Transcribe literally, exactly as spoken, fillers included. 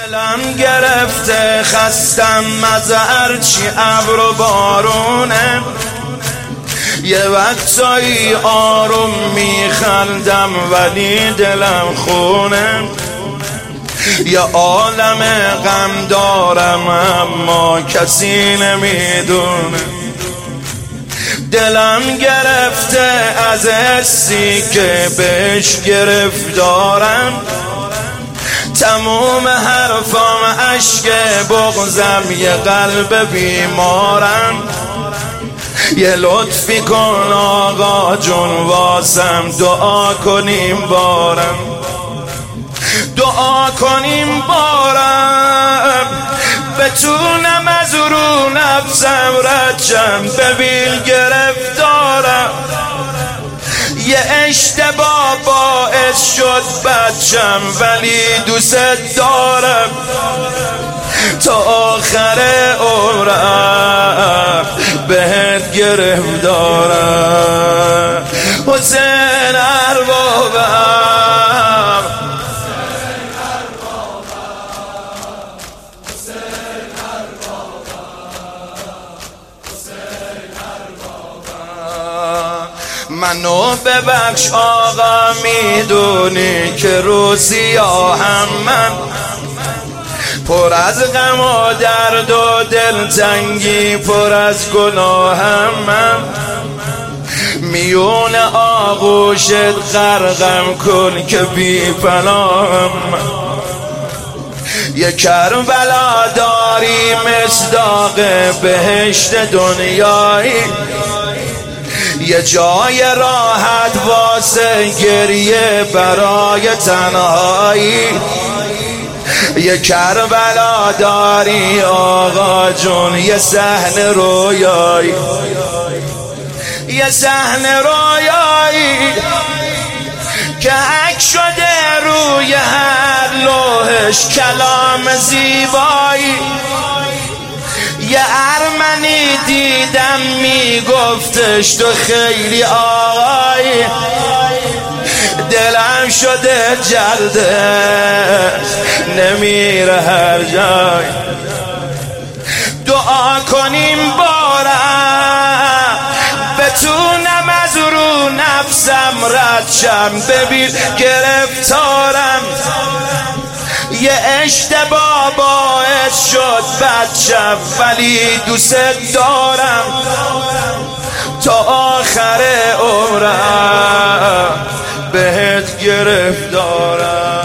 دلم گرفته خستم از هرچی ابر و بارونه، یه وقتایی آروم میخندم ولی دلم خونه، یه عالم غم دارم اما کسی نمیدونه. دلم گرفته از حسی که بهش گرفتارم، تموم حرفام عشق بغضم، یه قلب بیمارم. یه لطفی کن آقا جون واسم، دعا کنیم بارم، دعا کنیم بارم، بتونم از رو نفسم ردشم، ببین گرفتارم. یه اشتباه باعث شد بچم ولی دوست دارم، تا آخر عمرم بهت گرفتارم. حسین اربابم، منو ببخش آقا، میدونی که روزیاهم من پر از غم و درد و دلتنگی، پر از گناهم من. میون آغوشت غرقم کن که بی پناهم. یه کربلا داری مصداق بهشت دنیایی، یه جای راحت واسه گریه برای تنهایی. یه کربلا داری آقا جون، یه صحنه رویایی، یه صحنه رویایی که حک شده روی هر لوحش کلام زیبایی. یه ارمنی دیدم میگفتش تو خیلی آقایی، دلم شده جلده نمیره هر جای. دعا کنیم بارم، بتونم از رو نفسم ردشم، ببین گرفتارم. یه اشتباه باعث شد بچم ولی دوست دارم، تا آخر عمرم بهت گرفتارم.